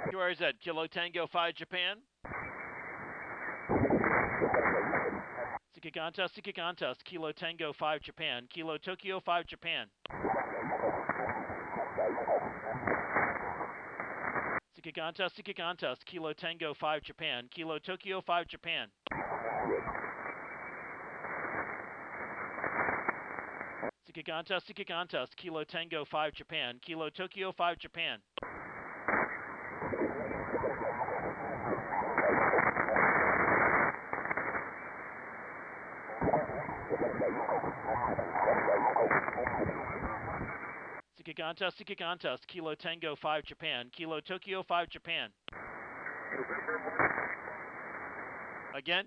QRZ, Kilo Tango 5 Japan. Sikiganta, Kilo Tango 5 Japan. Kilo Tokyo 5 Japan. Sikiganta, Kilo Tango 5 Japan. Kilo Tokyo 5 Japan. Sikiganta, Kilo Tango 5 Japan. Kilo Tokyo 5 Japan. Sikiganta, Kilo Tango 5 Japan. Kilo Tokyo 5 Japan. Again?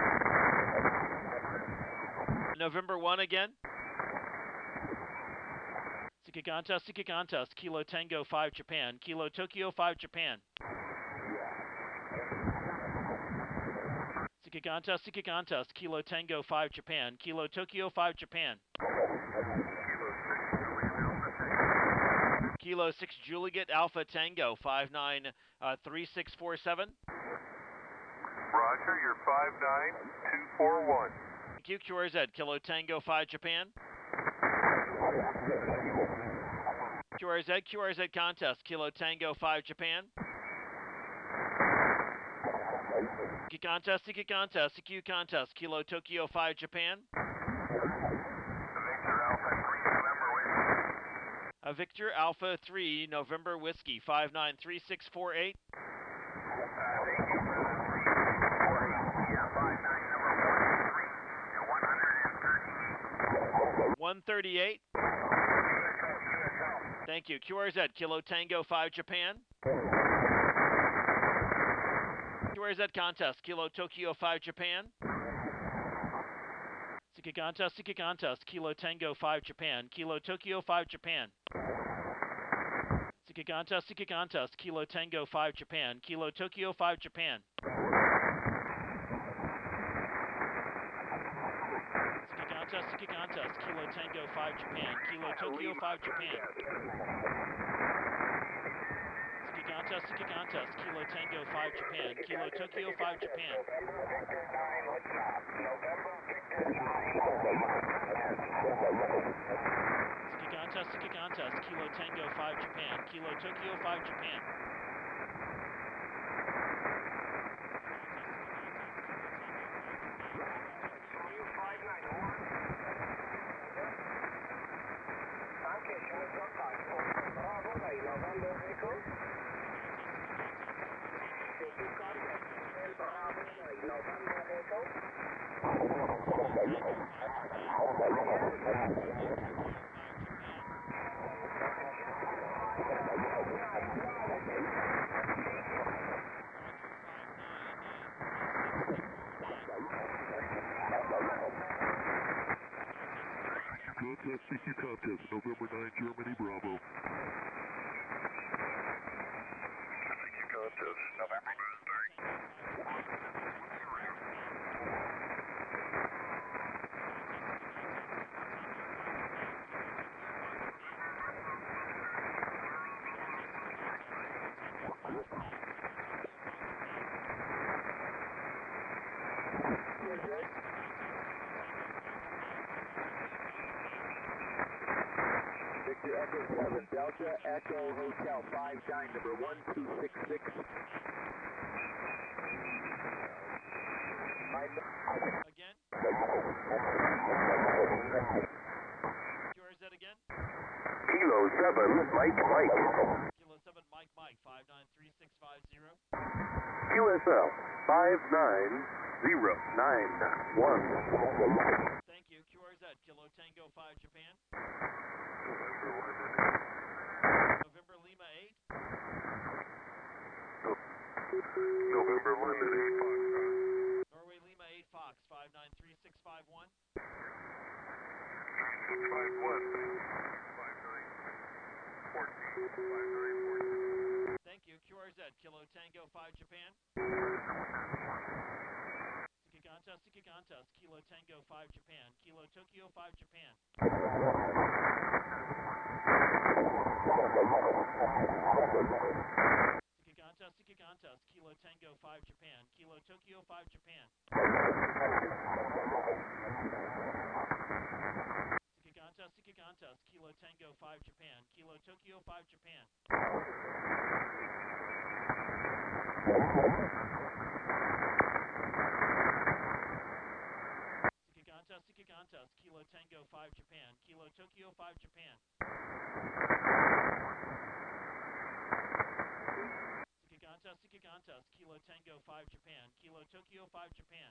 November 1 again? Sikiganta, Kilo Tango 5 Japan. Kilo Tokyo 5 Japan. Sikiganta, Kilo Tango 5 Japan. Kilo Tokyo 5 Japan. Kilo 6 Juliet Alpha Tango 593647. Roger, you're 59241. Thank you, QRZ, Kilo Tango 5 Japan. QRZ contest, Kilo Tango 5 Japan. Siki contest, Kilo Tokyo 5 Japan. Victor Alpha 3 November Whiskey 593648. 138. Thank you. QRZ, Kilo Tango 5 Japan. QRZ contest, Kilo Tokyo 5 Japan. Sikiganta, Kilo Tango 5 Japan. Kilo Tokyo 5 Japan. Sikiganta, Kilo Tango 5 Japan. Kilo Tokyo 5 Japan. Sikiganta, Kilo Tango 5 Japan. Kilo Tokyo 5 Japan. Sikiganta, Kilo Tango 5 Japan. Kilo Tokyo 5 Japan. Sikiganta, Kilo Tango 5 Japan. Kilo Tokyo 5 Japan. Contest, CQ contest, November 9, Germany, Bravo. CQ contest, November 9. Delta Echo Hotel 59, number 1266. Again? QRZ again? Kilo 7, Mike. Kilo 7 Mike 593650. QSL 59091. Thank you. QRZ, Kilo Tango 5 Japan. November Lima 8. November London 8 Foxtrot. Norway Lima 8 Fox 593651. 5914. Thank you. QRZ, Kilo Tango 5 Japan. Sikiganta, Kilo Tango 5 Japan. Kilo Tokyo 5 Japan. Qantas, Kilo Tango 5 Japan, Kilo Tokyo 5 Japan. Qantas, Kilo Tango 5 Japan, Kilo Tokyo 5 Japan. Qantas, Kilo Tango 5 Japan, Kilo Tokyo 5 Japan. Qantas, Kilo Tango 5 Japan, Kilo Tokyo 5 Japan.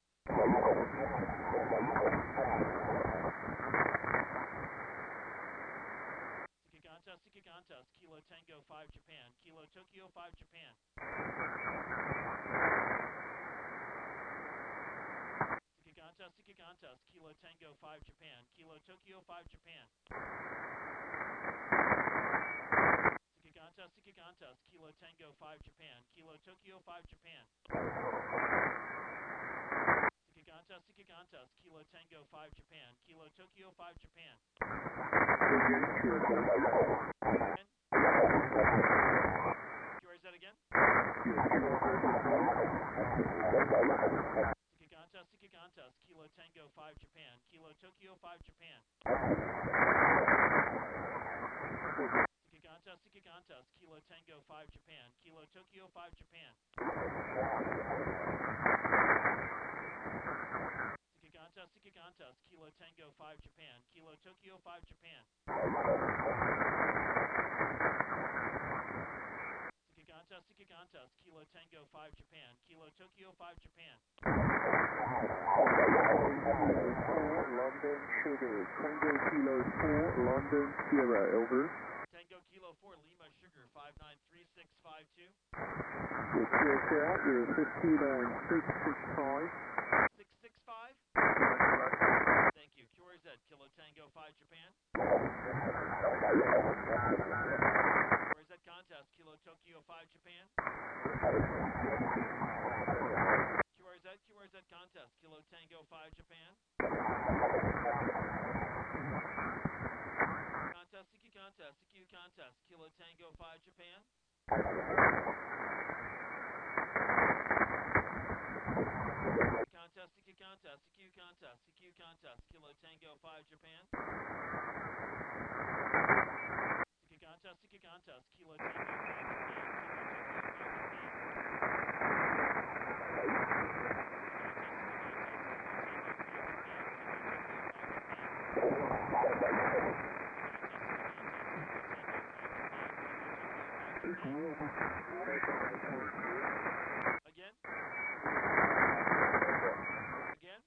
Qantas, Kilo Tango 5 Japan, Kilo Tokyo 5 Japan. Qantas, Kilo Tango 5 Japan, Kilo Tokyo 5 Japan. Qantas, Kilo Tango 5 Japan, Kilo Tokyo 5 Japan. Qantas, Kilo Tango 5 Japan, Kilo Tokyo 5 Japan. QRZ again? Qantas, Kilo Tango 5 Japan, Kilo Tokyo 5 Japan. Qantas, Kilo Tango 5 Japan, Kilo Tokyo 5 Japan. Qantas, Kilo Tango 5 Japan, Kilo Tokyo 5 Japan. Qantas, Kilo Tango 5 Japan, Kilo Tokyo 5 Japan. London Sugar, Tango Kilo 4, London Sierra, over. Tango Kilo 4, Lima Sugar 593652. Your QSL is 59665. 665? Thank you. QRZ, Kilo Tango 5 Japan. QRZ Qantas, Kilo Tokyo 5 Japan. QRZ Qantas, Kilo Tango 5 Japan. Qantas, Kilo Tango 5 Japan. Qantas, Kilo Tango 5 Japan. Qantas, Kilo Tango 5 Japan, Kilo Tokyo 5 Japan. Again? Again?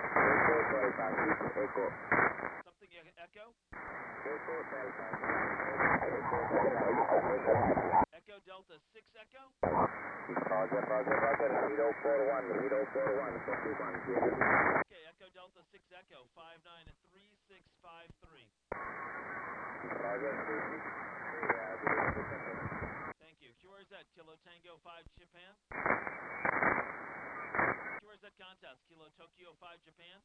Something echo? Echo Delta 6 Echo? Roger, 041, 51. Okay, Echo Delta 6 Echo, 593653. Roger, Thank you. QRZ, Kilo Tango 5 Japan. QRZ Qantas, Kilo Tokyo 5 Japan.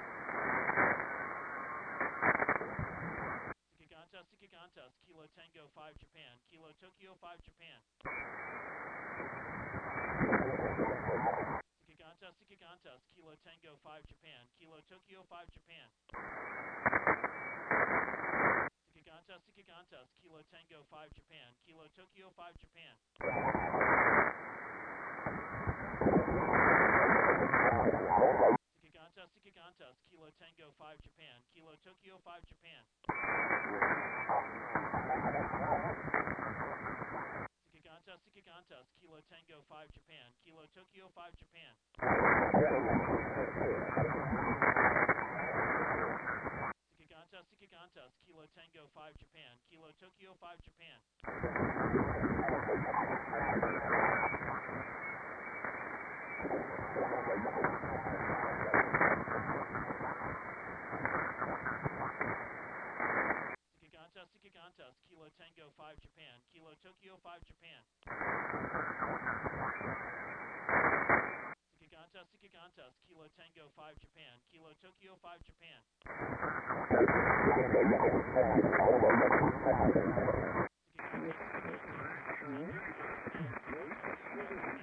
Qantas, Kilo Tango 5 Japan, Kilo Tokyo 5 Japan. Qantas, Kilo Tango 5 Japan, Kilo Tokyo 5 Japan. Qantas, Kilo Tango 5 Japan, Kilo Tokyo 5 Japan. Qantas, Kilo Tango 5 Japan, Kilo Tokyo 5 Japan. Qantas, Kilo Tango 5 Japan, Kilo Tokyo 5 Japan. Qantas, Kilo Tango 5 Japan, Kilo Tokyo 5 Japan. Qantas, Kilo Tango 5 Japan, Kilo Tokyo 5 Japan. Qantas, Kilo Tango 5 Japan, Kilo Tokyo 5 Japan. Qantas,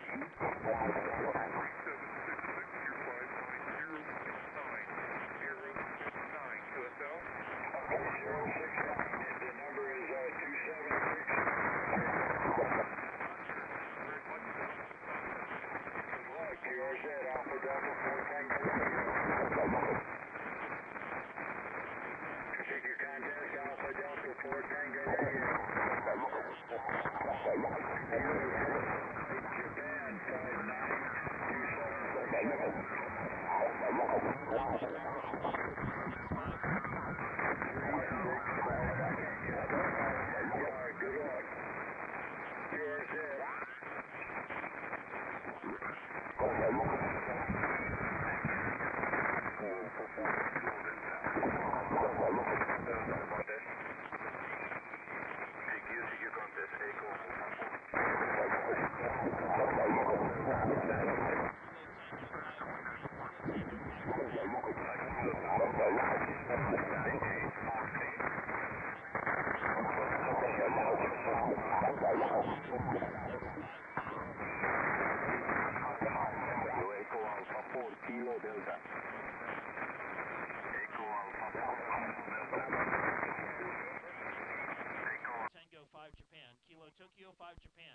Tango 5 Japan, Kilo Tokyo 5 Japan.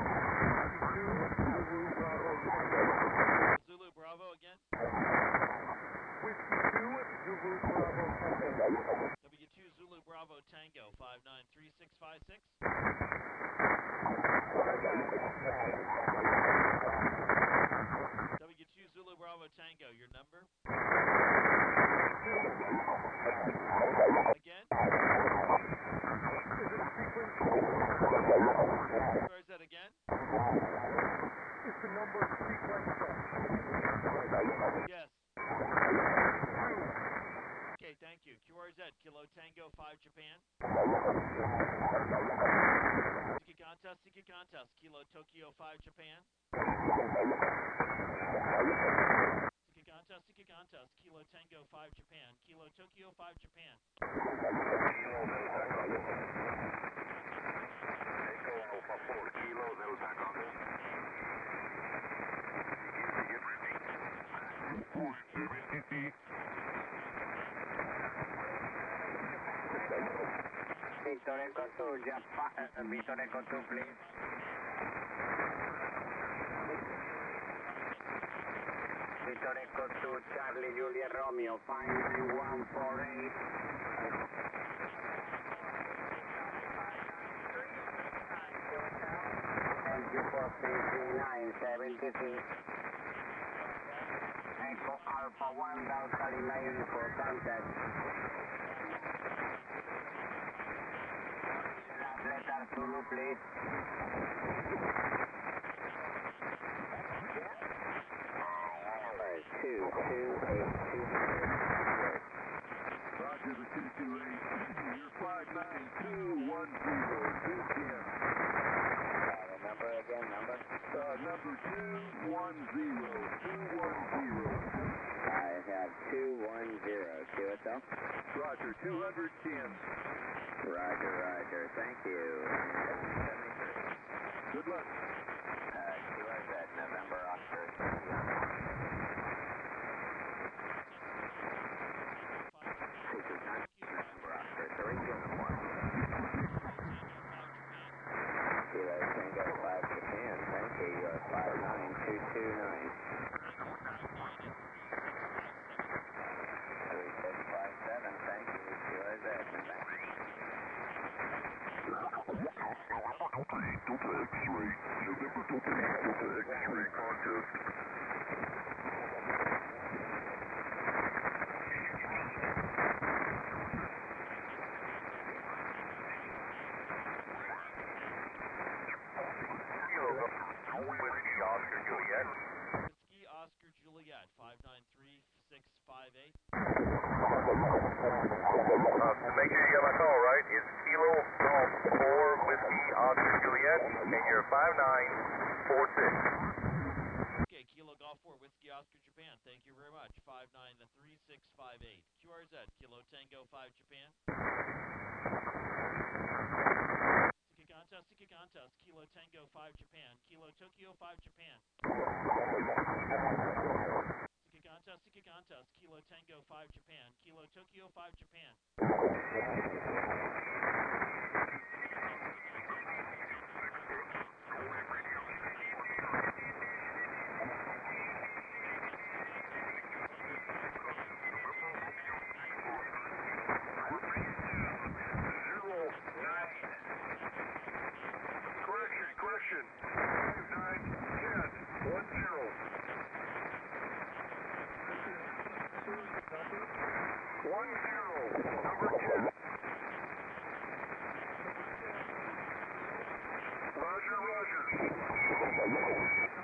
Zulu Bravo again. Whiskey 2, Zulu Bravo Tango. W2 Zulu Bravo Tango 593656. W2 Zulu Bravo Tango, your number? Again? Where's that again? Is the number sequential? Yes. Okay, thank you. QRZ, Kilo Tango 5 Japan. Siki contest, Kilo Tokyo 5 Japan. Siki contest, Kilo Tango 5 Japan, Kilo Tokyo 5 Japan. Echo Alpha 4, Kilo Delta Copy. Victor Echo 2, Japan, Victor Echo 2, please. Victor Echo 2, Charlie Juliet Romeo, 59148. Thank you for 33973. Echo Alpha 1, Delta Lima Uniform, contact. Letter Zulu, please. Roger the 228. You're 59210. Number again, number? Number 210210. I have 210. QSL? Roger, 210. Roger. Thank you. Good luck. QRZ, November, Oscar. November, Oscar, 3, Kilo 1. Kilo Tango 5 Japan, thank you. You are 59229. 3657, thank you. QRZ, November. Delta X-ray. November Delta X-ray contest. Whiskey Oscar Juliet. Whiskey Oscar Juliet 593658. To make sure you got my call right, it's Kilo Golf 4 Whiskey Oscar Juliet, and you're 5946. Okay, Kilo Golf 4 Whiskey Oscar Japan. Thank you very much. 593658. QRZ, Kilo Tango 5 Japan. Siki contest, Kilo Tango 5 Japan, Kilo Tokyo 5 Japan. Siki contest, Kilo Tango 5 Japan, Kilo Tokyo 5 Japan. Juliet. 5910. 10. Number 10. Roger, roger.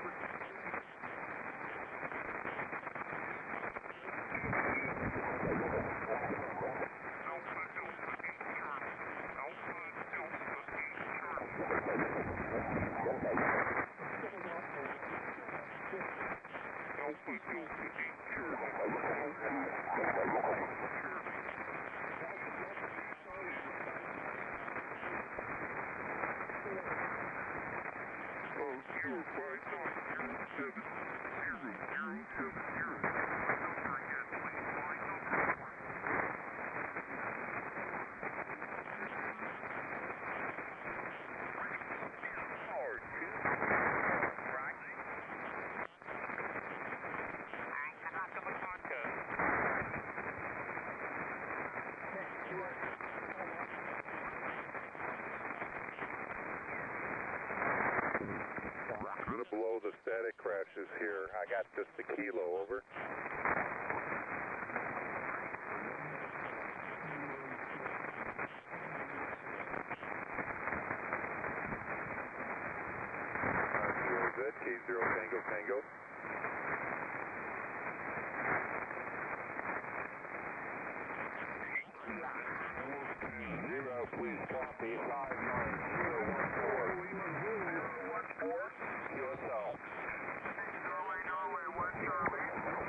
Below the static crashes here. I got just a kilo, over. Good, K0 Tango Tango. Zero, please copy, 59014. 014, USL. Norway, 1 Charlie.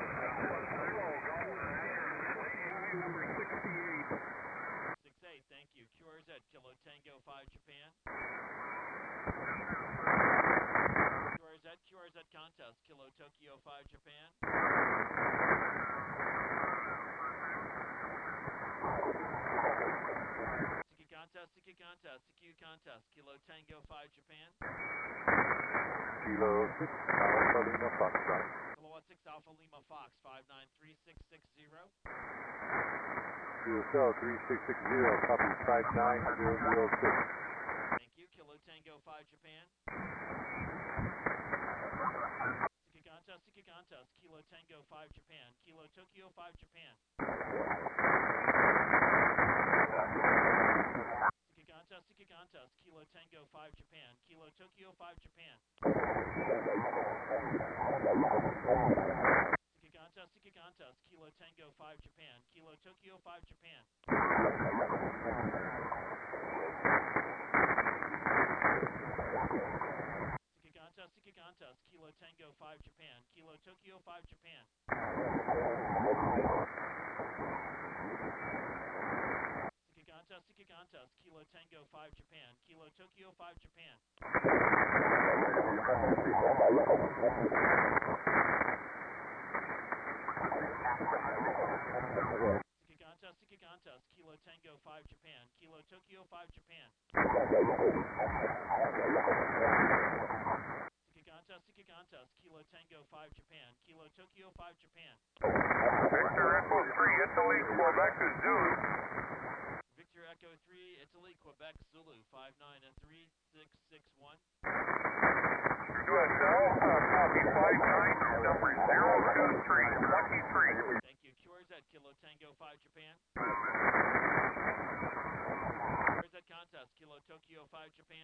Number 68. 68, thank you. QRZ, Kilo Tango 5 Japan. QRZ contest, Kilo Tokyo 5 Japan. Siki contest, Kilo Tango 5 Japan. Kilo 6 Alpha Lima Foxtrot. Kilowatt 6 Alpha Lima Fox 593660. USL 3660, copy 59006. Thank you. Kilo Tango 5 Japan. Siki contest, Kilo Tango 5 Japan. Kilo Tokyo 5 Japan. Siki contest, Kilo Tango 5 Japan. Kilo Tokyo 5 Japan. Siki contest, Kilo Tango 5 Japan. Kilo Tokyo 5 Japan. Siki contest, Kilo Tango 5 Japan. Kilo Tokyo 5 Japan. Siki contest, Kilo Tango 5 Japan. Kilo Tokyo 5 Japan. Siki contest, Kilo Tango 5 Japan. Kilo Tokyo 5 Japan. Siki contest, Kilo Tango 5 Japan. Kilo Tokyo 5 Japan. Victor Echo 3, Italy, Quebec, Zulu. Victor Echo 3, Italy, Quebec, Zulu, 593661. USL, copy 59, number 02323. Thank you. QRZ, Kilo Tango 5 Japan. QRZ contest, Kilo Tokyo 5 Japan.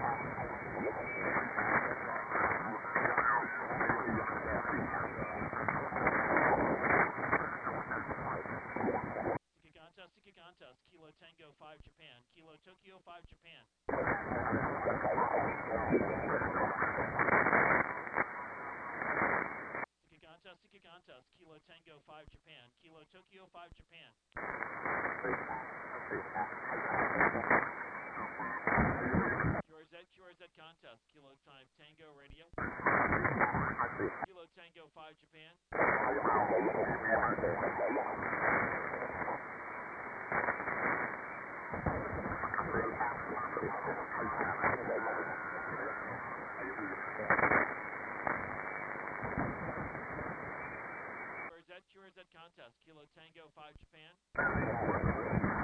Siki contest, Kilo Tango 5 Japan. Kilo Tokyo 5 Japan. Siki contest, Kilo Tango 5 Japan. Kilo Tokyo 5 Japan. QRZ contest, Kilo Time Tango Radio. Kilo Tango 5 Japan. QRZ contest, Kilo Tango 5 Japan.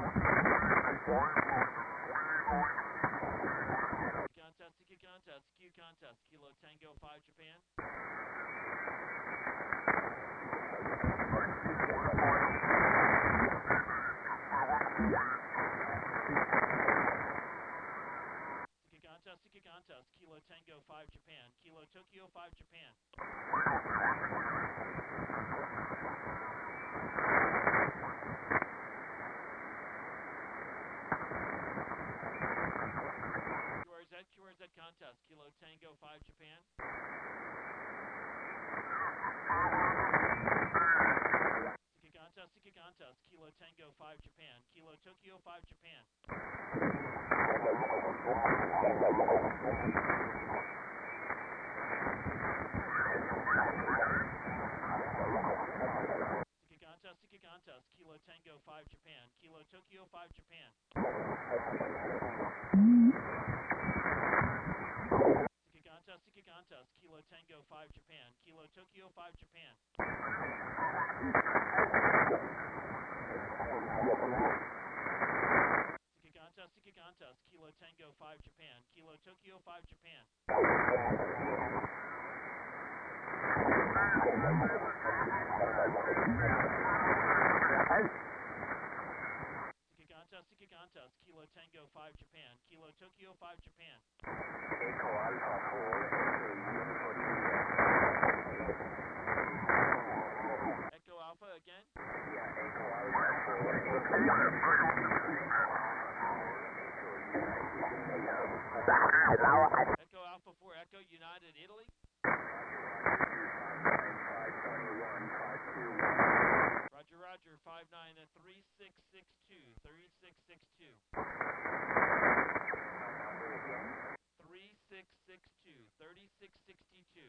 Siki contest, contest, Kilo Tango 5 Japan. Siki contest, Kilo Tango 5 Japan, Kilo Tokyo 5 Japan. QRZ contest, Kilo Tango 5 Japan. Siki contest, Kilo Tango 5 Japan, Kilo Tokyo 5 Japan. Siki contest, Kilo Tango 5 Japan, Kilo Tokyo 5 Japan. Siki contest, Kilo Tango 5 Japan, Kilo Tokyo 5 Japan. Siki contest, Kilo Tango 5 Japan, Kilo Tokyo 5 Japan. Siki contest, Kilo Tango 5 Japan, Kilo Tokyo 5 Japan. Echo Alpha again. Echo Alpha 4 Echo United Italy. Roger, Roger, 59 and 3662, 3662. 3662, 3662.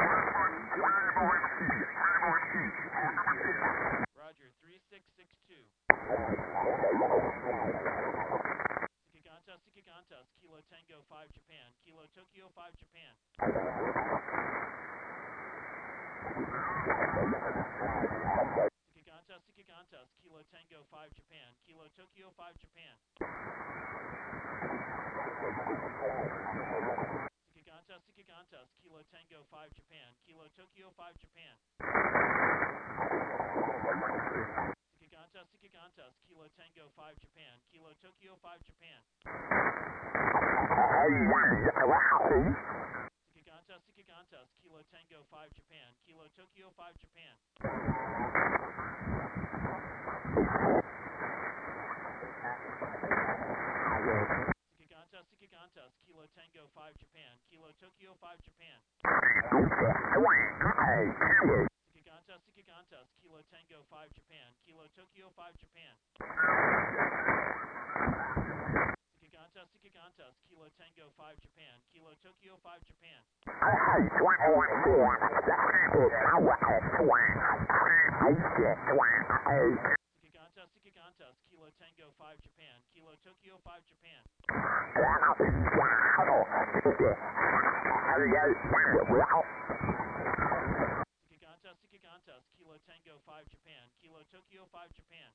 Roger, 3662. Siki contest, Kilo Tango 5 Japan, Kilo Tokyo 5 Japan. Siki contest, Kilo Tango 5 Japan, Kilo Tokyo 5 Japan. Siki contest, Kilo Tango 5 Japan, Kilo Tokyo 5 Japan. Siki contest, Kilo Tango 5 Japan, Kilo Tokyo 5 Japan. Siki contest, Kilo Tango 5 Japan, Kilo Tokyo 5 Japan. Siki contest, Kilo Tango 5 Japan, Kilo Tokyo 5 Japan. Siki contest, Kilo Tango 5 Japan, Kilo Tokyo 5 Japan. Siki contest, Kilo Tango 5 Japan, Kilo Tokyo 5 Japan. Siki contest, Kilo Tango 5 Japan, Kilo Tokyo 5 Japan. Siki contest, Kilo Tango 5 Japan, Kilo Tokyo 5 Japan.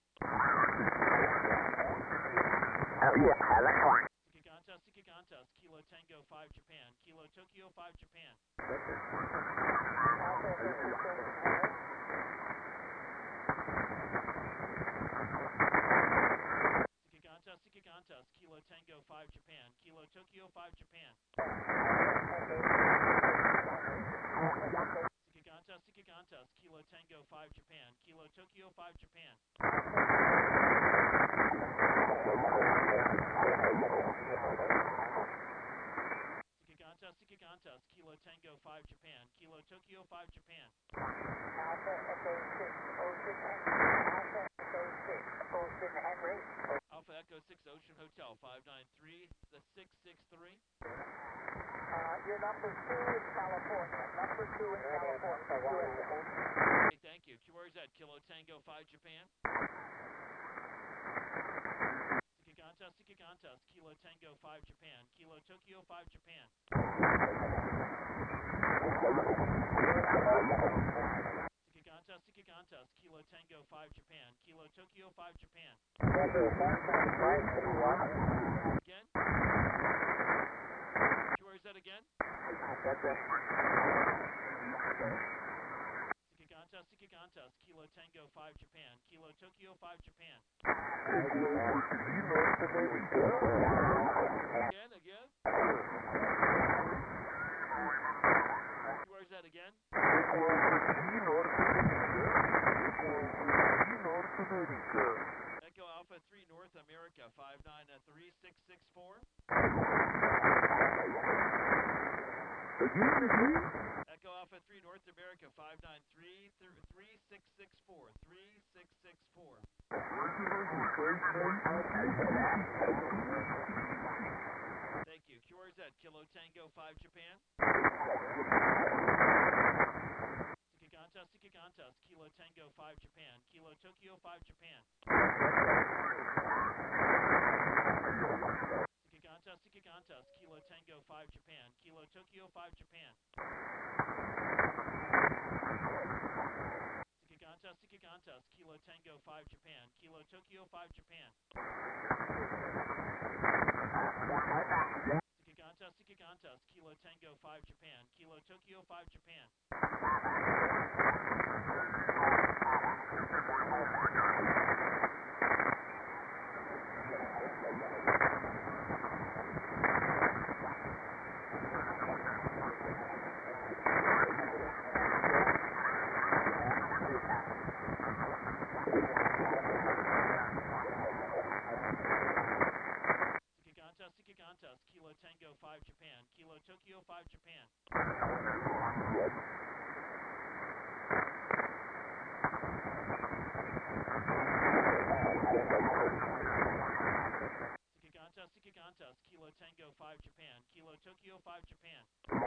Siki contest, Kilo Tango 5 Japan, Kilo Tokyo 5 Japan. Siki contest, Kilo Tango 5 Japan, Kilo Tokyo 5 Japan. Siki contest, Kilo Tango 5 Japan, Kilo Tokyo 5 Japan. Siki contest, Kilo Tango 5 Japan, Kilo Tokyo 5 Japan. Alpha Echo 6 Ocean Hotel 593, the 663. Your number 2 is California. Number 2 in California. Okay, thank you. QRZ, Kilo Tango 5 Japan. Siki contest, Kilo Tango 5 Japan, Kilo Tokyo 5 Japan. Siki contest, Kilo Tango 5 Japan, Kilo Tokyo 5 Japan. Again? QRZ again? Sikiganta, Kilo Tango 5 Japan, Kilo Tokyo 5 Japan. Again? Where's that again? Echo Alpha 3 North America 593-664. Echo Alpha 3 North America 593-3664. 3664. Thank you. QRZ Kilo Tango 5 Japan. Sikiganta, Kilo Tango 5 Japan, Kilo Tokyo 5 Japan. Sikiganta, Kilo Tango 5 Japan, Kilo Tokyo 5 Japan. Sikiganta, Kilo Tango 5 Japan, Kilo Tokyo 5 Japan. Sikiganta, Kilo Tango 5 Japan, Kilo Tokyo 5 Japan. Sikiganta, Kilo Tango 5 Japan, Kilo Tokyo 5 Japan. Sikiganta, Kilo Tango 5 Japan, Kilo Tokyo 5 Japan.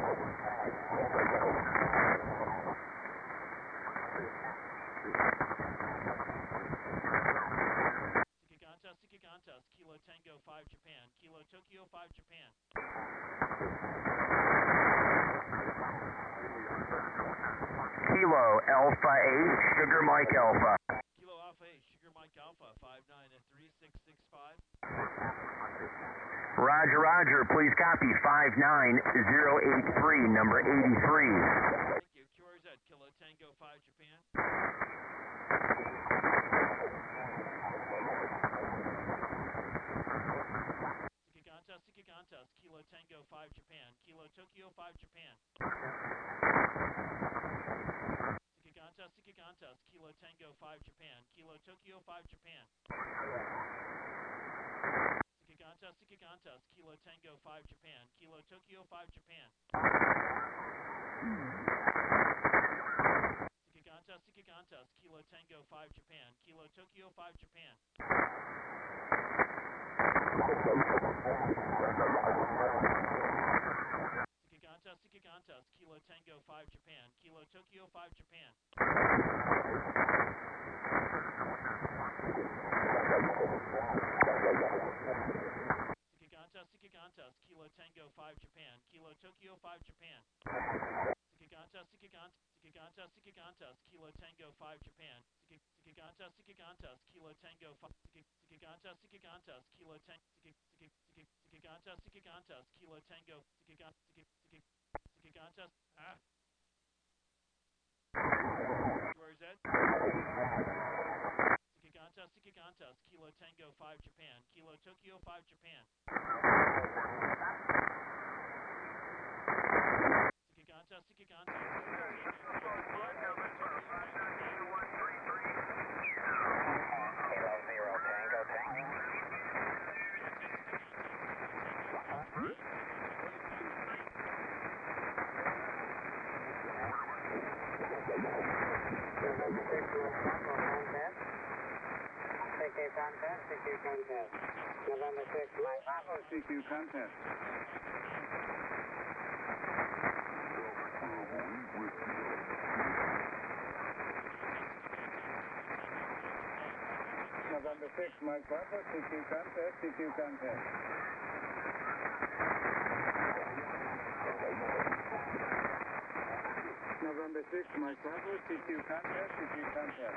Sikiganta, Kilo Tango 5 Japan, Kilo Tokyo 5 Japan. Kilo Alpha 8, Sugar Mike Alpha. Kilo Alpha 8, Sugar Mike Alpha 593-665. Roger, please copy 59083, number 83. Thank you. QRZ Kilo Tango 5 Japan. Sikiganta, Kilo Tango 5 Japan, Kilo Tokyo 5 Japan. Sikiganta, Kilo Tango 5 Japan, Kilo Tokyo 5 Japan. Sikiganta, Kilo Tango 5 Japan, Kilo Tokyo 5 Japan. Sikiganta, Kilo Tango 5 Japan, Kilo Tokyo 5 Japan. Sikiganta, Kilo Tango 5 Japan, Kilo Tokyo 5 Japan. Sikiganta, Kilo Tango 5 Japan, Kilo Tokyo 5 Japan. Sikiganta, Kilo Tango 5 Japan. Sikiganta, Kilo Tango 5. Sikiganta, Kilo Tango. Sikiganta, Kilo Tango. Sikiganta. QRZ. Sikiganta, Kilo Tango 5 Japan, Kilo Tokyo 5 Japan. Sikiganta, CQ contest. November 6, Mike Papa, CQ contest. November 6, Mike Papa, CQ contest, CQ contest. November 6, Mike Papa, CQ contest, CQ contest.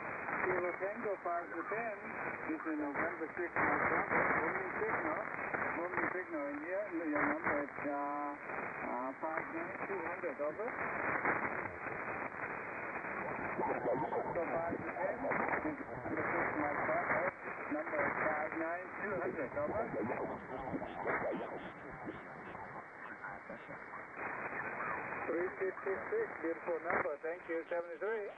Kilo Tango 5 Japan, this is November 6, Mike Papa, only signal. number 59200, over. So 5 Japan, number 59200, over. 3666, beautiful number, thank you, 73.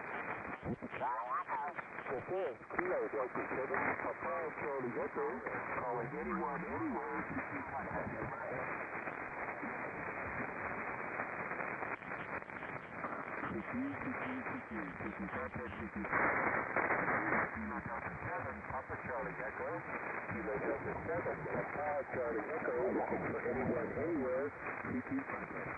Okay, Kilo Delta 7, Papa Charlie Echo, calling anyone, anywhere, seeking contact. Papa Charlie Echo, Kilo Delta 7, Papa Charlie Echo, looking for anyone, anywhere, seeking contact.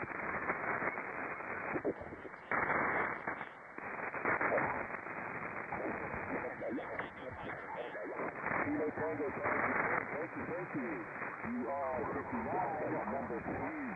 Kilo Tango 5, thank you. You are 59, number 3,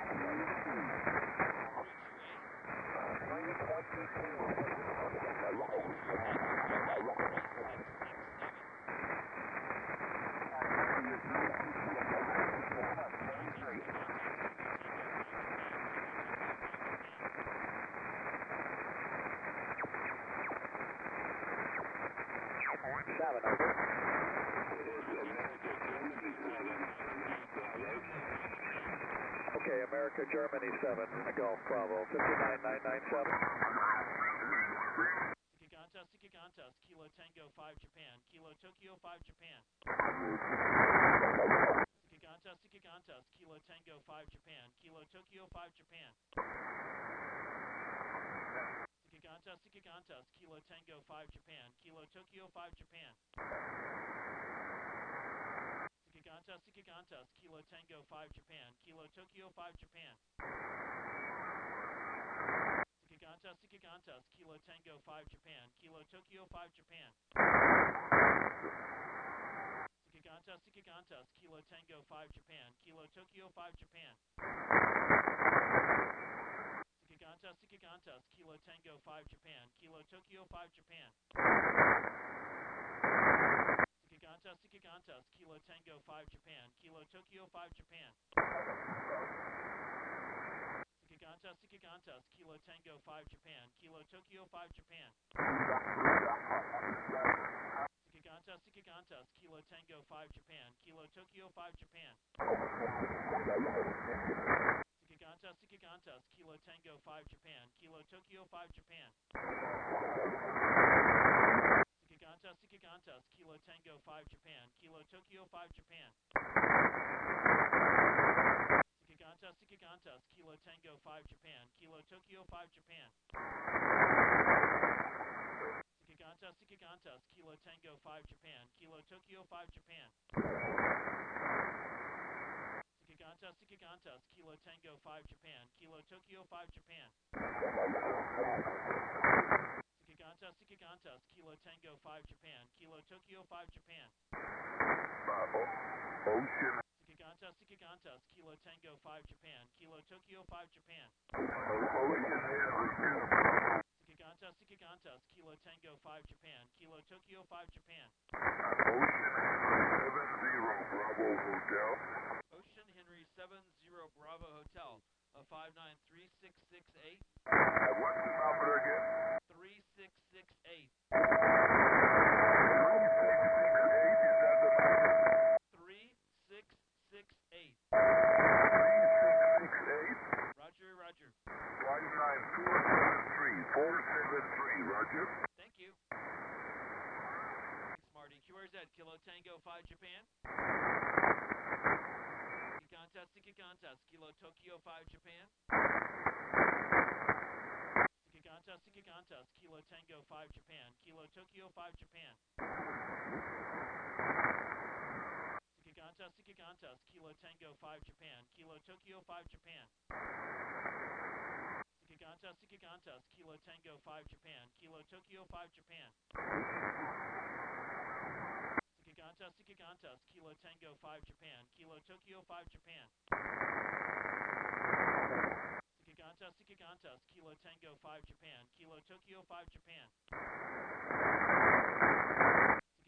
7, over. Okay, America, Germany 7, Golf Bravo, 59997. Sikiganta, Kilo Tango 5 Japan, Kilo Tokyo 5 Japan. Sikiganta, Kilo Tango 5 Japan, Kilo Tokyo 5 Japan. Sikiganta, Kilo Tango 5 Japan, Kilo Tokyo 5 Japan. Sikiganta, Kilo Tango 5 Japan, Kilo Tokyo 5 Japan. Sikiganta, Kilo Tango 5 Japan, Kilo Tokyo 5 Japan. Sikiganta, Kilo Tango 5 Japan, Kilo Tokyo 5 Japan. Sikiganta, Kilo Tango 5 Japan, Kilo Tokyo 5 Japan. Sikiganta, Kilo Tango 5 Japan, Kilo Tokyo 5 Japan. Sikiganta, Kilo Tango 5 Japan, Kilo Tokyo 5 Japan. Sikiganta, Kilo Tango 5 Japan, Kilo Tokyo 5 Japan. Sikiganta, Kilo Tango 5 Japan, Kilo Tokyo 5 Japan. Sikiganta, Kilo Tango 5 Japan, Kilo Tokyo 5 Japan. Sikiganta, Kilo Tango 5 Japan, Kilo Tokyo 5 Japan. Sikiganta, Kilo Tango 5 Japan, Kilo Tokyo 5 Japan. Sikiganta, Kilo Tango 5 Japan, Kilo Tokyo 5 Japan. Sikiganta, Kilo Tango 5 Japan, Kilo Tokyo 5 Japan. Ocean. Sikiganta, Kilo Tango 5 Japan, Kilo Tokyo 5 Japan. Sikiganta, Kilo Tango 5 Japan, Kilo Tokyo 5 Japan. Ocean Henry 70 Ocean Henry 70 Bravo Hotel. Bravo Hotel, 593-668. What's the number again? 3668. 3668. 3668. Roger, Roger. 59473. Roger. Thank you. Thanks, Marty. QRZ, Kilo Tango 5 Japan. Sikiganta, Kilo Tokyo 5 Japan. Sikiganta, Kilo Tango 5 Japan, Kilo Tokyo 5 Japan. Sikiganta, Kilo Tango 5 Japan, Kilo Tokyo 5 Japan. Sikiganta, Kilo Tango 5 Japan, Kilo Tokyo 5 Japan. Sikiganta, Kilo Tango 5 Japan, Kilo Tokyo 5 Japan. Sikiganta, Kilo Tango 5 Japan, Kilo Tokyo 5 Japan.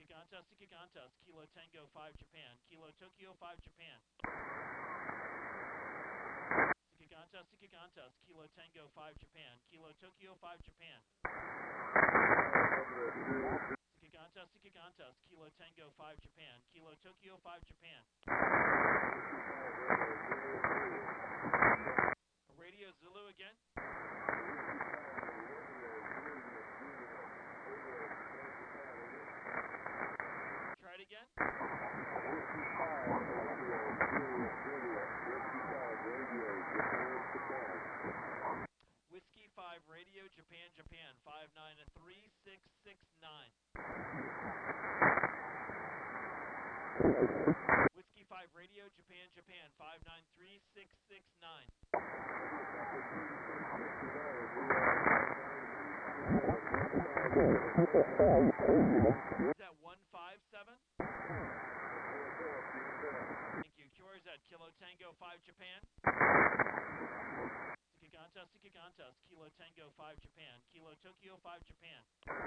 Sikiganta, Kilo Tango 5 Japan, Kilo Tokyo 5 Japan. contest, Suki contest, Kilo Tango 5 Japan, Kilo Tokyo 5 Japan. Suki contest, Kilo Tango 5 Japan, Kilo Tokyo 5 Japan. Radio Zulu again. Try it again. Whiskey 5 Radio Japan Japan 593669. Whiskey 5 Radio Japan Japan 593669. Is that 157? Thank you. QRZ Kilo Tango 5 Japan. Suki contest, Kilo Tango 5 Japan, Kilo Tokyo 5 Japan.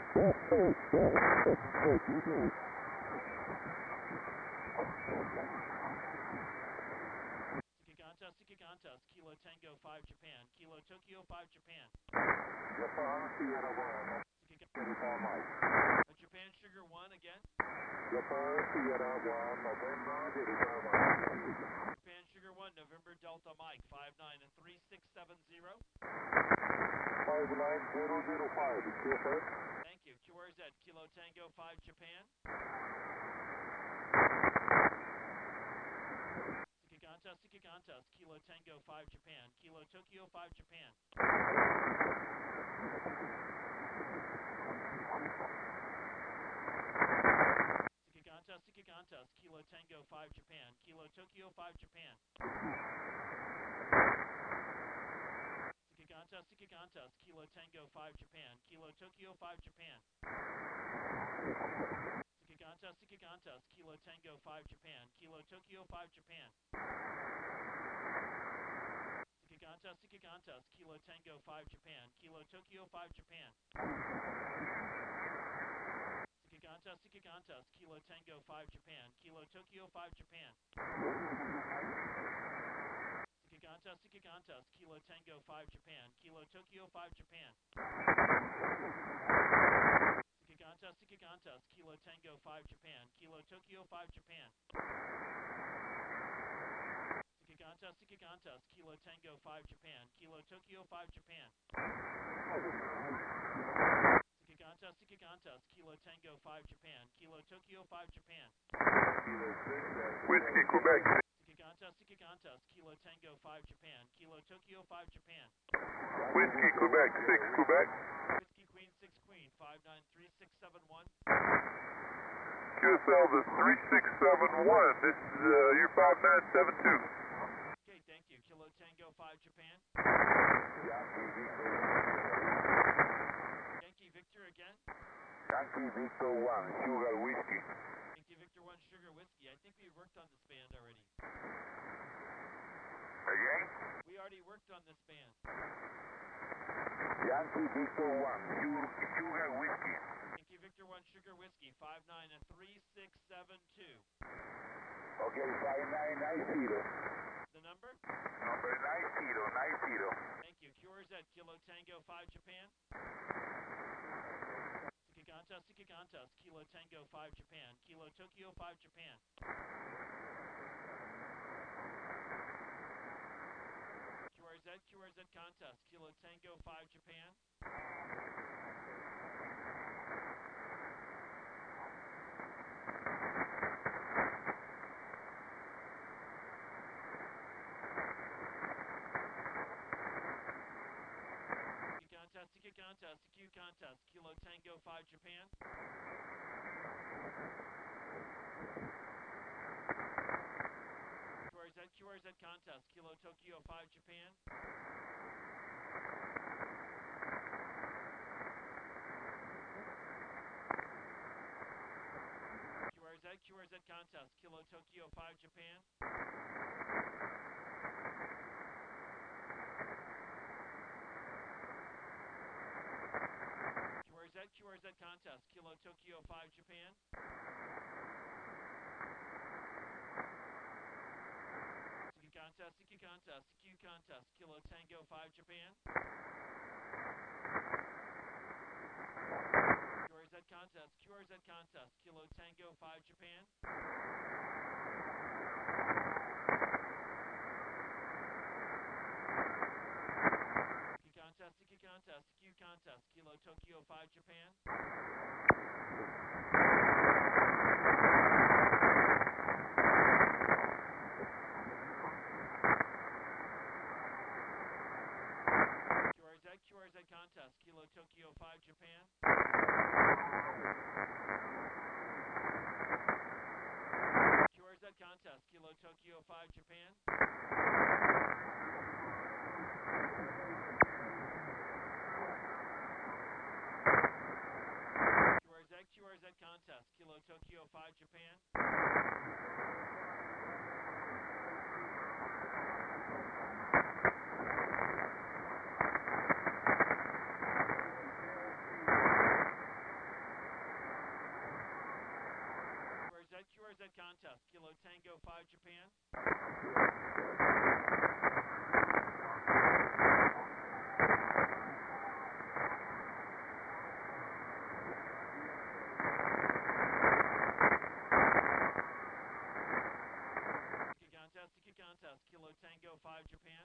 Suki contest, Kilo Tango 5 Japan, Kilo Tokyo 5 Japan. Japan Sugar 1 again. Japan Sugar 1, November Delta Mike 593670. 59005, Thank you. QRZ Kilo Tango 5 Japan. Suki contest, Kilo Tango 5 Japan, Kilo Tokyo 5 Japan. Suki contest, Kilo Tango 5 Japan, Kilo Tokyo 5 Japan. Suki contest, Kilo Tango 5 Japan, Kilo Tokyo 5 Japan. Suki contest, Kilo Tango 5 Japan, Kilo Tokyo 5 Japan. Suki contest, Kilo Tango 5 Japan, Kilo Tokyo 5 Japan. Suki contest, Kilo Tango 5 Japan, Kilo Tokyo 5 Japan. Suki contest, Kilo Tango 5 Japan, Kilo Tokyo 5 Japan. Suki contest, Kilo Tango 5 Japan, Kilo Tokyo 5 Japan. Suki contest, Kilo Tango 5 Japan, Kilo Tokyo 5 Japan. Suki contest, Kilo Tango 5 Japan, Kilo Tokyo 5 Japan. Whiskey Quebec. Suki contest, Kilo Tango 5 Japan, Kilo Tokyo 5 Japan. Whiskey Quebec 6 Quebec. Whiskey Queen 6 Queen 593671. QSL the 3671. This is your 5972. Okay, thank you. Kilo Tango 5 Japan. Yankee Victor again. Yankee Victor 1, Sugar Whiskey. Yankee Victor 1 Sugar Whiskey. I think we worked on this band already. Again? We already worked on this band. Yankee Victor 1, Sugar Whiskey. Yankee Victor 1 Sugar Whiskey 593672. Okay, 5990. The number? Number 90. Thank you. QRZ Kilo Tango 5 Japan. Suki contest, Kilo Tango 5 Japan, Kilo Tokyo 5 Japan. QRZ contest, Kilo Tango 5 Japan. Suki contest, Q contest, Kilo Tango 5 Japan. QRZ contest, Kilo Tokyo 5 Japan. QRZ contest, Kilo Tokyo 5 Japan. QRZ contest, Kilo Tokyo 5 Japan. Siki Contest, Q Contest, Kilo Tango 5 Japan. QRZ Contest, Kilo Tango 5 Japan. Siki Contest, Q Contest, Kilo Tokyo 5 Japan. QRZ Contest, Kilo Tokyo 5 Japan. QRZ Contest, Kilo Tokyo 5 Japan. QRZ Contest, Kilo Tokyo 5 Japan. QRZ Contest, Kilo Tango 5 Japan. Siki Contest, Kilo Tango 5 Japan.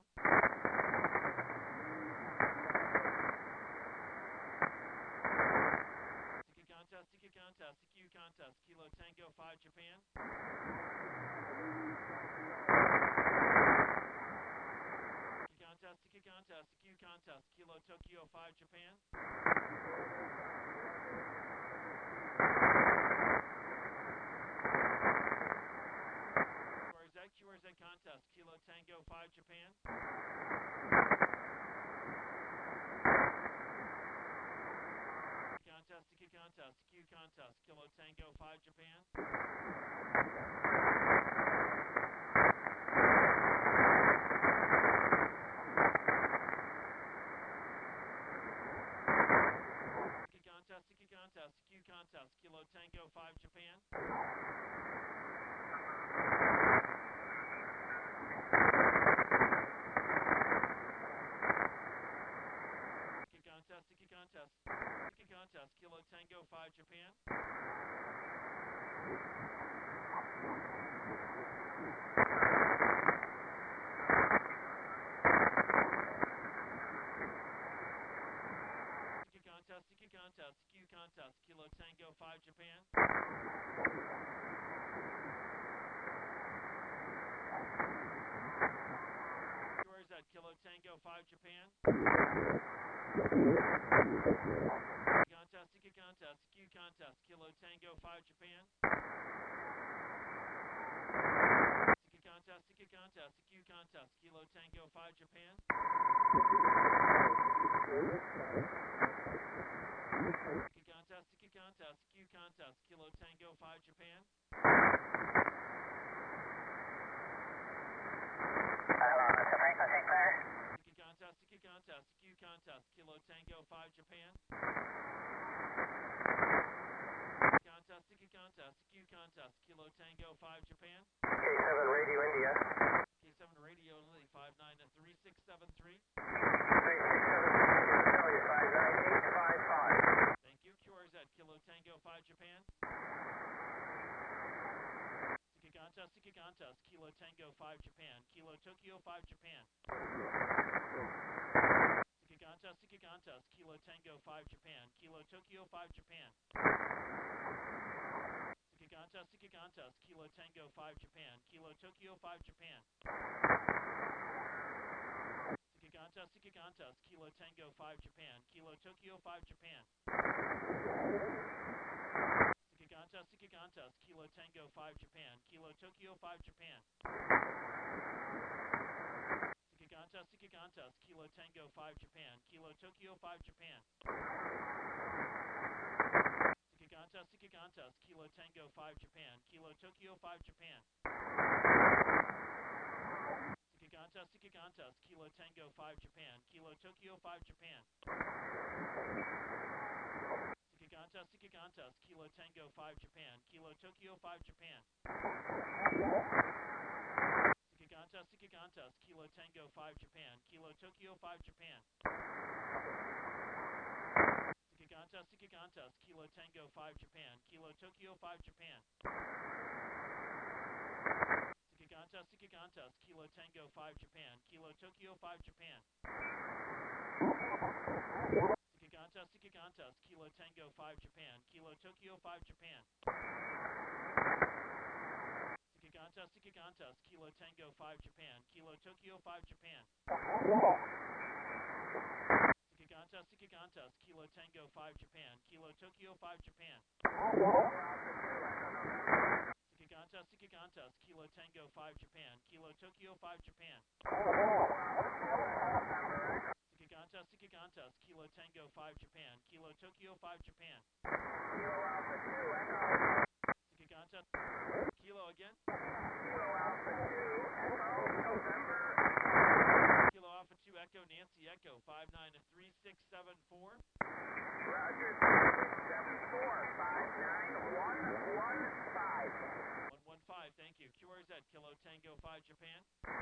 Siki Contest, Q Contest, Kilo Tango 5 Japan. Siki Contest, Q Contest, Kilo Tokyo 5 Japan. QRZ Contest, Kilo Tango 5 Japan. Siki Contest, Q Contest, Kilo Tango 5 Japan. Siki Contest, Q Contest, Kilo Tango 5 Japan. Siki Contest, Kilo Tango 5 Japan. Siki Contest, Q Contest, Kilo Tango 5 Japan. QRZ, Kilo Tango 5 Japan. Siki Contest, Q Contest, Kilo Tango 5 Japan. Siki Contest, Q Contest, Kilo Tango 5 Japan. Siki Contest, Q Contest, Kilo Tango 5 Japan. Siki Contest, Q Contest, Kilo Tango 5 Japan. Siki Contest, Q Contest, Kilo Tango 5 Japan. K7 Radio India. K7 Radio India, 593673. 59855. Thank you. QRZ, Kilo Tango 5 Japan. Siki Contest, Kilo Tango 5 Japan. Kilo Tokyo 5 Japan. Siki Contest, Kilo Tango 5 Japan. Kilo Tokyo 5 Japan. Siki Contest, Kilo Tango 5 Japan. Kilo Tokyo 5 Japan. Siki Contest, Kilo Tango 5 Japan. Kilo Tokyo 5 Japan. Siki Contest, Kilo Tango 5 Japan. Kilo Tokyo 5 Japan. Siki Contest, Kilo Tango 5 Japan. Kilo Tokyo 5 Japan. Siki Contest, Kilo Tango 5 Japan. Kilo Tokyo 5 Japan. Siki Contest, Kilo Tango 5 Japan. Kilo Tokyo 5 Japan. Siki Contest, Kilo Tango 5 Japan. Kilo Tokyo 5 Japan. Siki Contest, Tokyo 5 Japan. Siki contest, Kilo Tango 5 Japan, Kilo Tokyo 5 Japan. Siki contest, Kilo Tango 5 Japan, Kilo Tokyo 5 Japan. Siki contest, Kilo Tango 5 Japan, Kilo Tokyo 5 Japan. Siki contest, Kilo Tango 5 Japan, Kilo Tokyo 5 Japan. Siki contest, Kilo Tango 5 Japan, Kilo Tokyo 5 Japan. Siki contest, Kilo Tango 5 Japan, Kilo Tokyo 5 Japan. Siki contest, Kilo Tango 5 Japan, Kilo Tokyo 5 Japan. Siki contest, Kilo again. Kilo Alpha 2 Echo Nancy Echo 593674. Roger, 3674, 59115. 115, thank you. QRZ, Kilo Tango 5 Japan.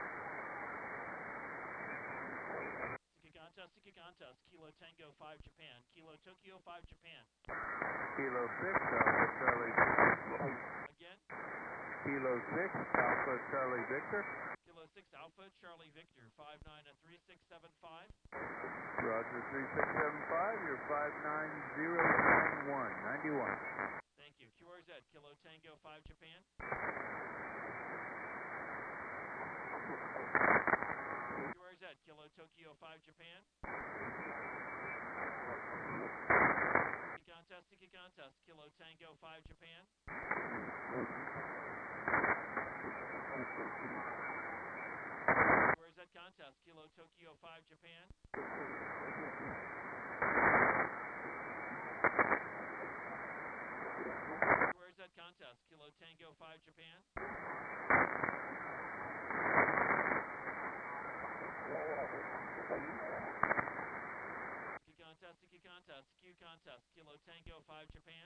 Siki contest, Kilo Tango 5 Japan, Kilo Tokyo 5 Japan. Kilo 6, Alpha Charlie. Again, Kilo 6, Alpha Charlie Victor. Kilo 6 Alpha Charlie Victor 593675. Roger 3675, you're 59091, 91. Thank you. QRZ, Kilo Tango 5 Japan. QRZ, Kilo Tokyo 5 Japan. Siki contest, Kilo Tango 5 Japan. QRZ contest, Kilo Tokyo 5 Japan. QRZ contest, Kilo Tango 5 Japan. Siki contest, Q contest, Kilo Tango 5 Japan.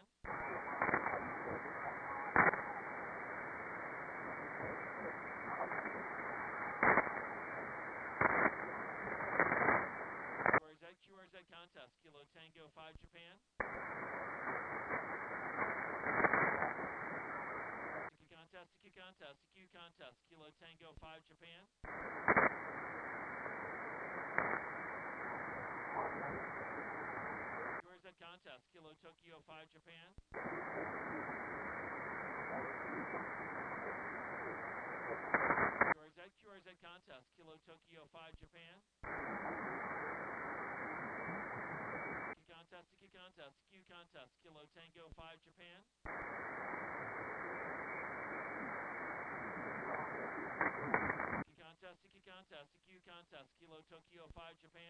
QRZ contest, Kilo Tango 5 Japan. Siki contest, Q contest, Kilo Tango 5 Japan. QRZ contest, Kilo Tokyo 5 Japan. QRZ contest, Kilo Tokyo 5 Japan. Siki contest, Q contest, Kilo Tango 5 Japan. Siki contest, Q contest, Kilo Tokyo 5 Japan.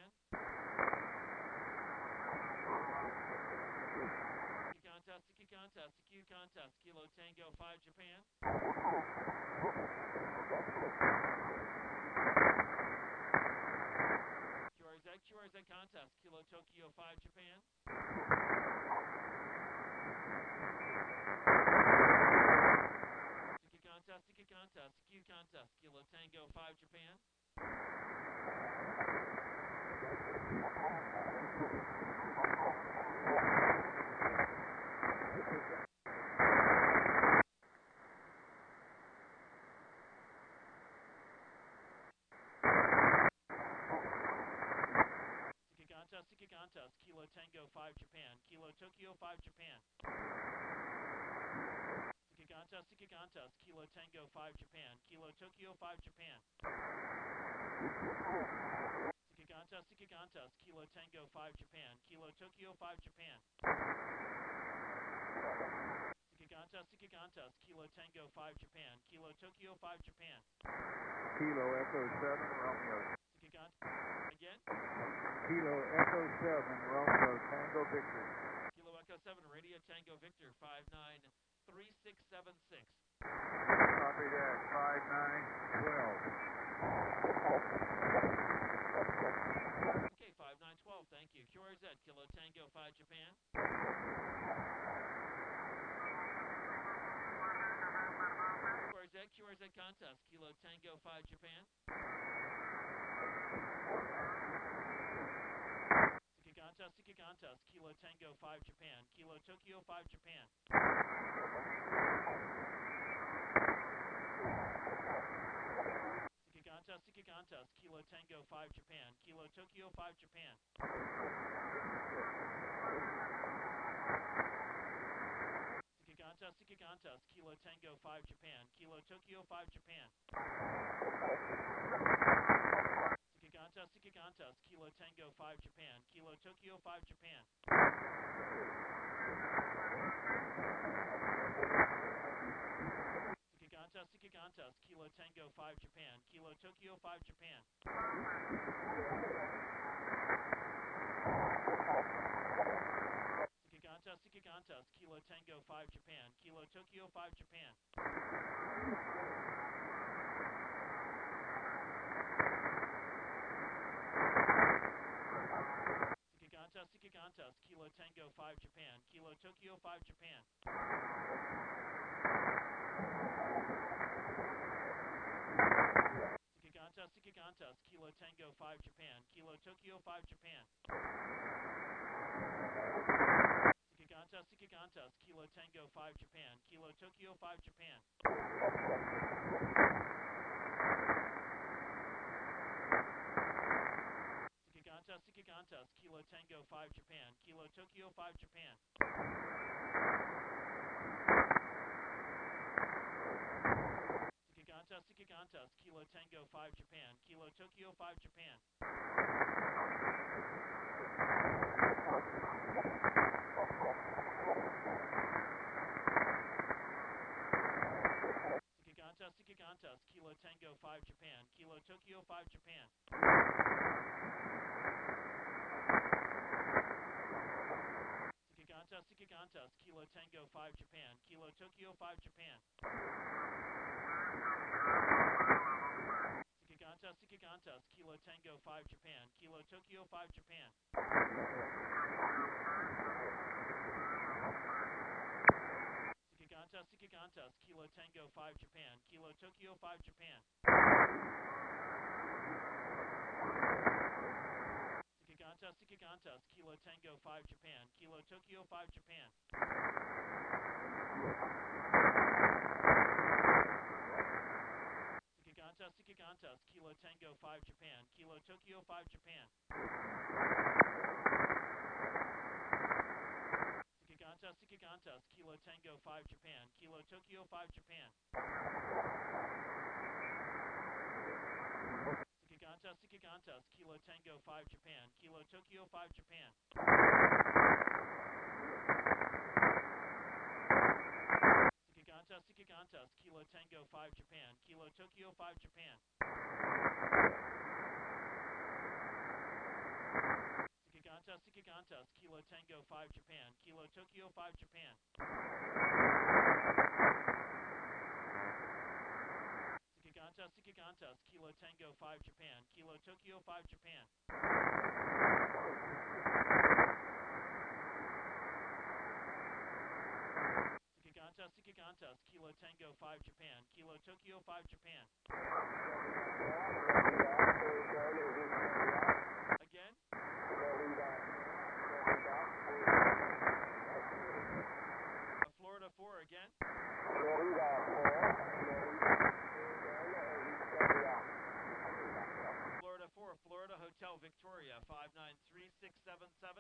Siki contest, Q contest, Kilo Tango 5 Japan. QRZ contest, Kilo Tokyo 5 Japan. Siki contest, Q contest, Kilo Tango 5 Japan. Siki contest, Kilo Tango 5 Japan, Kilo Tokyo 5 Japan. Siki contest, Kilo Tango 5 Japan, Kilo Tokyo 5 Japan. Siki contest, Kilo Tango 5 Japan, Kilo Tokyo 5 Japan. Siki contest, Kilo Tango 5 Japan, Kilo Tokyo 5 Japan. Kilo Echo 7, Romeo. Siki contest, again. Kilo Echo 7, Romeo Tango Victor. Kilo Echo 7, Radio Tango Victor 593676. Copy that, 5912. Okay, 5912, thank you. QRZ, Kilo Tango 5 Japan. QRZ contest, Kilo Tango 5 Japan. contest, Kilo Tango 5 Japan, Kilo Tokyo 5 Japan. Siki contest, Kilo Tango 5 Japan, Kilo Tokyo 5 Japan. Siki contest, Kilo Tango 5 Japan, Kilo Tokyo 5 Japan. Siki contest, Kilo Tango 5 Japan, Kilo Tokyo 5 Japan. Siki contest, Kilo Tango 5 Japan, Kilo Tokyo 5 Japan. Siki contest, Kilo Tango 5 Japan, Kilo Tokyo 5 Japan. Siki contest, Kilo Tango 5 Japan, Kilo Tokyo 5 Japan. Siki contest, Kilo Tango 5 Japan, Kilo Tokyo 5 Japan. Siki contest, Kilo Tango 5 Japan, Kilo Tokyo 5 Japan. Siki contest, Kilo Tango 5 Japan, Kilo Tokyo 5 Japan. Siki contest, Kilo Tango 5 Japan, Kilo Tokyo 5 Japan. Siki contest, Kilo Tango 5 Japan, Kilo Tokyo 5 Japan. Siki contest, Kilo Tango 5 Japan, Kilo Tokyo 5 Japan. Siki contest, Kilo Tango 5 Japan, Kilo Tokyo 5 Japan. Siki contest, Kilo Tango 5 Japan, Kilo Tokyo 5 Japan. Siki contest, Kilo Tango 5 Japan, Kilo Tokyo 5 Japan. Siki contest, Kilo Tango 5 Japan, Kilo Tokyo 5 Japan. Siki contest, Kilo Tango 5 Japan, Kilo Tokyo 5 Japan. Siki contest, Kilo Tango 5 Japan, Kilo Tokyo 5 Japan. Siki contest, Kilo Tango 5 Japan, Kilo Tokyo 5 Japan. Siki contest, Kilo Tango 5 Japan, Kilo Tokyo 5 Japan. Siki contest, Kilo Tango 5 Japan, Kilo Tokyo 5 Japan. Siki contest, Kilo Tango 5 Japan, Kilo Tokyo 5 Japan. Again? Florida 4 again? Florida 4, Florida Hotel Victoria, 593677.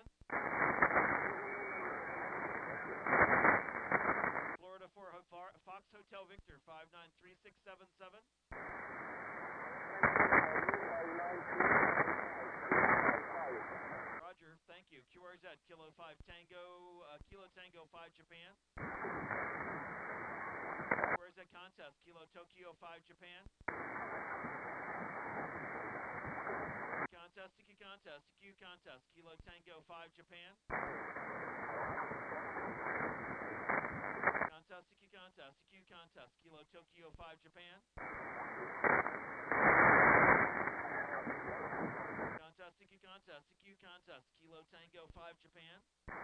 Florida 4, Fox Hotel Victor, 593677. Roger, thank you. QRZ, Kilo 5 Tango, Kilo Tango 5 Japan. QRZ contest, Kilo Tokyo 5 Japan. Contest, Siki contest, Q contest, Kilo Tango 5 Japan. Contest, Siki contest, Q contest, Kilo Tokyo 5 Japan. Contest, Siki contest, Q contest, Kilo Tango 5 Japan.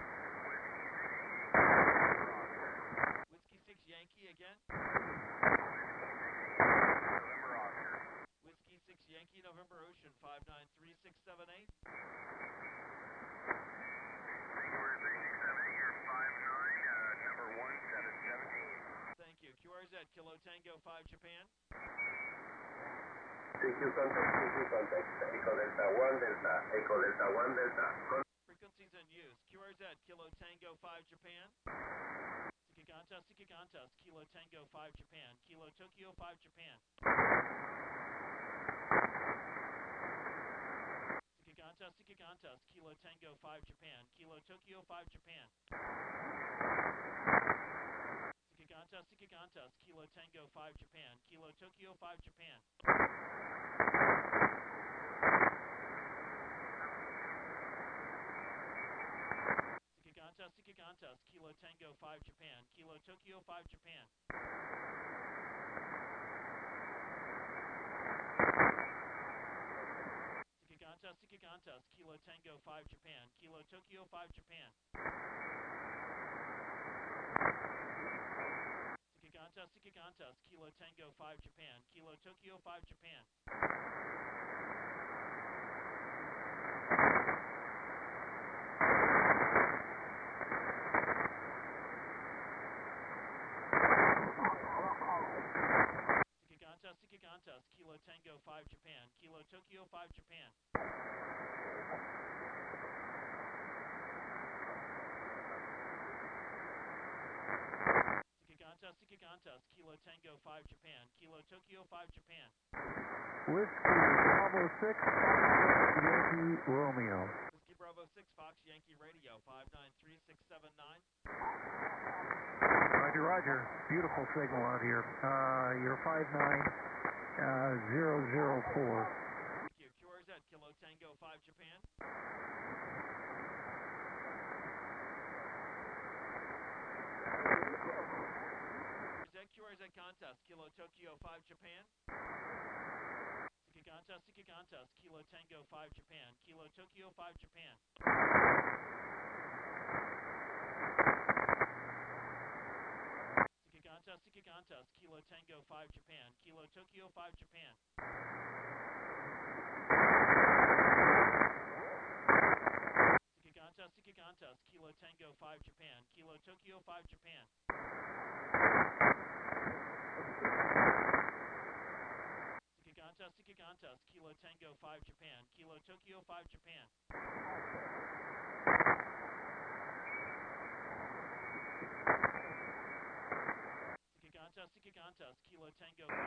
Whiskey 6 Yankee again. Whiskey 6 Yankee November Ocean, 593678. Kilo Tango 5 Japan. CQ contact, Echo Delta 1 Delta, Echo Delta 1 Delta. Frequencies in use. QRZ, Kilo Tango 5 Japan. Siki Contest, Kilo Tango 5 Japan. Kilo Tokyo 5 Japan. Siki Contest, Kilo Tango 5 Japan. Kilo Tokyo 5 Japan. Siki Contest, Kilo Tango 5 Japan. Kilo Tokyo 5 Japan. Siki Contest, Kilo Tango 5 Japan. Kilo Tokyo 5 Japan. Siki Contest, Kilo Tango 5 Japan. Kilo Tokyo 5 Japan. Siki Contest, Kilo Tango 5 Japan. Kilo Tokyo 5 Japan. Siki Contest, Kilo Tango 5 Japan. Kilo Tokyo 5 Japan. Siki Contest, Kilo Tango 5 Japan. Kilo Tokyo 5 Japan. Whiskey Bravo 6, Yankee Romeo. Whiskey Bravo 6 Fox Yankee Radio 593679. Roger, roger. Beautiful signal out here. You're 59004. Thank you. QRZ, Kilo Tango 5 Japan. QRZ Contest, Kilo Tokyo 5 Japan. Siki Contest, Kilo Tango 5 Japan. Kilo Tokyo 5 Japan. Siki Contest, Kilo Tango 5 Japan. Kilo Tokyo 5 Japan. Siki Contest, Kilo Tango 5 Japan. Kilo Tokyo 5 Japan. Siki Contest, Kilo Tango 5 Japan. Kilo Tokyo 5 Japan. Siki Contest, Kilo Tango 5 Japan. Kilo Tokyo 5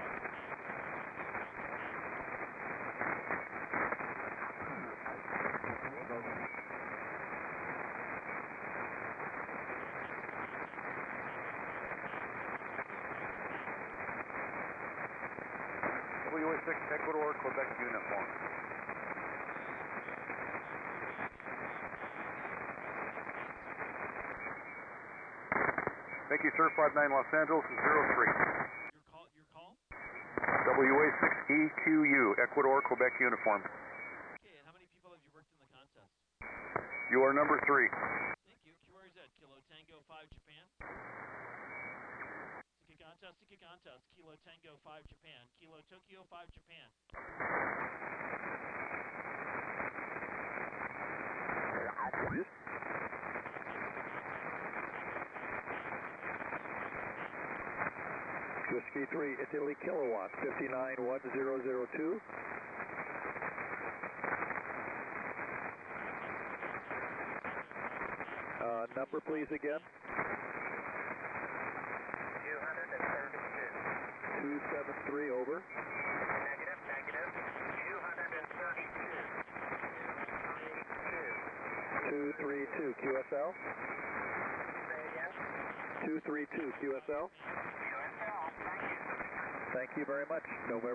WA6 Ecuador, Quebec uniform. Thank you, sir. 59 Los Angeles 03. Your call? WA6 EQU, Ecuador, Quebec uniform. Okay, and how many people have you worked in the contest? You are number 3. Thank you. QRZ, Kilo Tango 5 Japan. Siki Contest, Kilo Tango 5 Japan. Kilo Tokyo 5 Japan. Whiskey 3, Italy Kilowatt, 591002. Number please again. 273 over. Negative. 232. 232 QSL. Say again. 232 QSL. QSL, thank you. Thank you very much. November